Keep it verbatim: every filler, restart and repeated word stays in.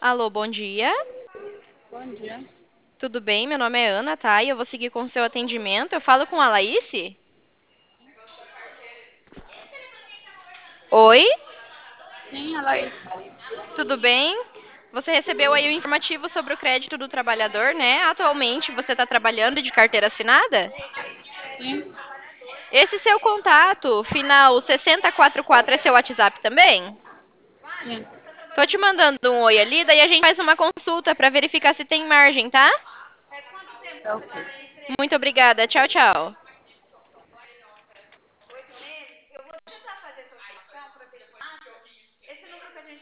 Alô, bom dia. Bom dia. Tudo bem? Meu nome é Ana, tá? E eu vou seguir com o seu atendimento. Eu falo com a Laís? Oi, Sim, a Laís. tudo bem? Você recebeu aí o informativo sobre o crédito do trabalhador, né? Atualmente você está trabalhando de carteira assinada? Sim, Esse seu contato, final sessenta e quatro quatro, é seu WhatsApp também? sim. Tô te mandando um oi ali, daí a gente faz uma consulta para verificar se tem margem, tá? Tá ok. Muito obrigada. Tchau, tchau.